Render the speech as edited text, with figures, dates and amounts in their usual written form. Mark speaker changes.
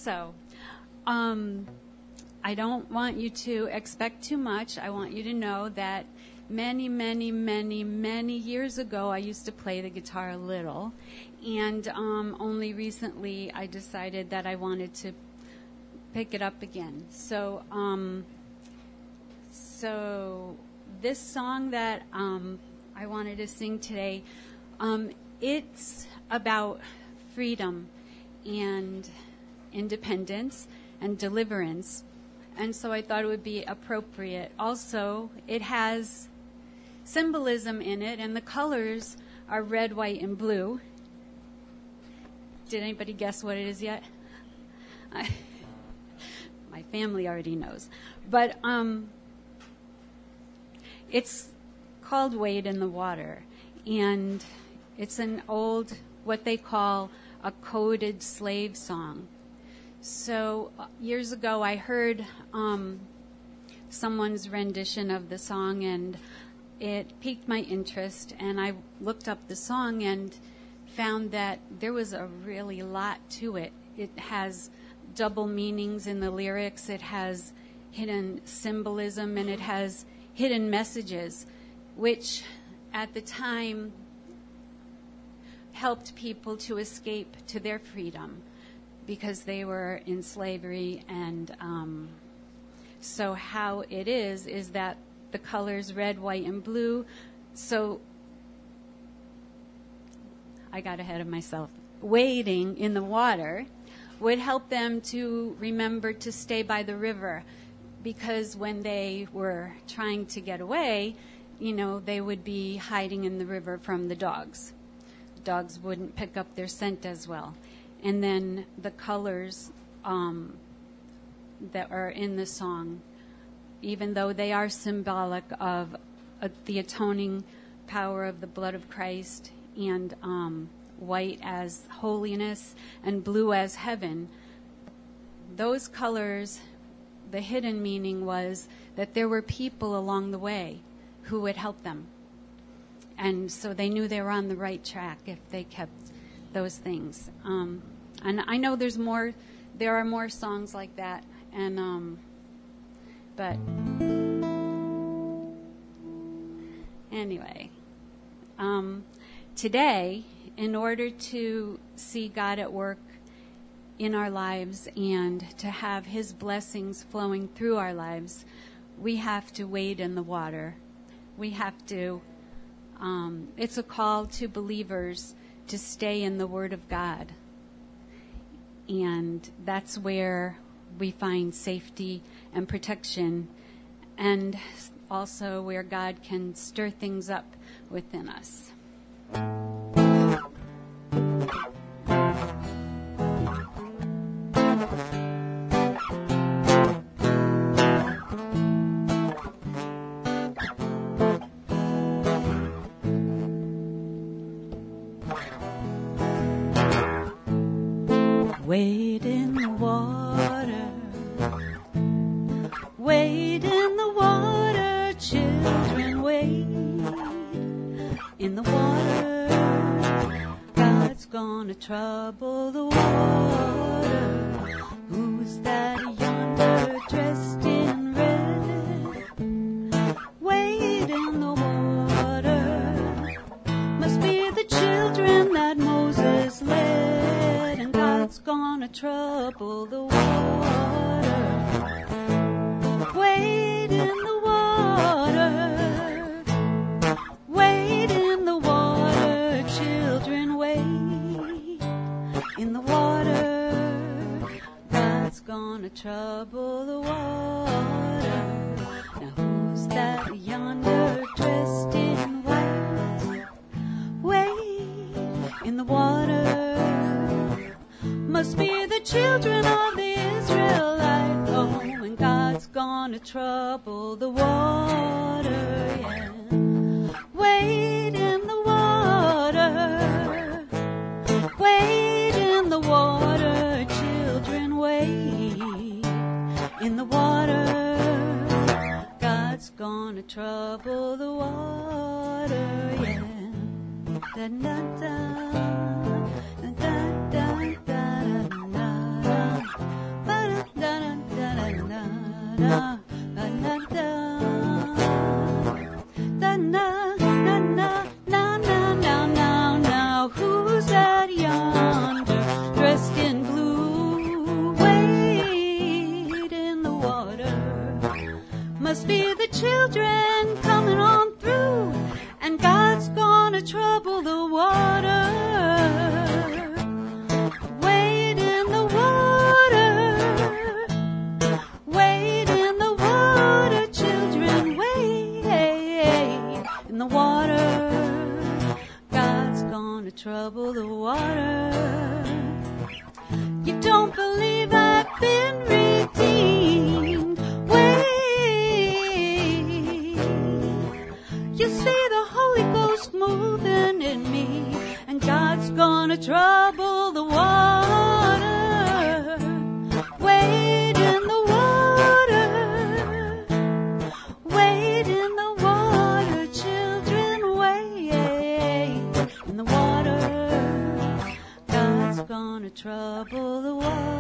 Speaker 1: So, I don't want you to expect too much. I want you to know that many, many, many, many years ago, I used to play the guitar a little. And only recently, I decided that I wanted to pick it up again. So this song that I wanted to sing today, it's about freedom and independence and deliverance. And so I thought it would be appropriate. Also, it has symbolism in it, and the colors are red, white, and blue. Did anybody guess what it is yet? My family already knows. But it's called Wade in the Water. And it's an old, what they call a coded slave song. So years ago, I heard someone's rendition of the song, and it piqued my interest. And I looked up the song and found that there was a really lot to it. It has double meanings in the lyrics. It has hidden symbolism, and it has hidden messages, which at the time helped people to escape to their freedom, because they were in slavery. And so how it is that the colors red, white, and blue. So I got ahead of myself. Wading in the water would help them to remember to stay by the river, because when they were trying to get away, they would be hiding in the river from the dogs. Dogs wouldn't pick up their scent as well. And then the colors that are in the song, even though they are symbolic of the atoning power of the blood of Christ, and white as holiness and blue as heaven, those colors, the hidden meaning was that there were people along the way who would help them. And so they knew they were on the right track if they kept those things. And I know there are more songs like that. And but anyway, today, in order to see God at work in our lives and to have His blessings flowing through our lives, we have to wade in the water. We have to, it's a call to believers to stay in the Word of God. And that's where we find safety and protection, and also where God can stir things up within us.
Speaker 2: Wade in the water, wade in the water, children, wade in the water. God's gonna trouble the water. Who's that yonder dressed in red? Wade in the water. Must be the children that Moses led, and God's gonna trouble the water. Wade in the water, wade in the water, children, wade in the water. God's gonna trouble the water. Now who's that yonder dressed in white? Wade in the water. Must be the children of the Israelite. Oh, and God's gonna trouble the water, yeah. Wade in the water, wade in the water, children, wade in the water. God's gonna trouble the water, yeah. Da da da, da da da da da. gonna trouble the water.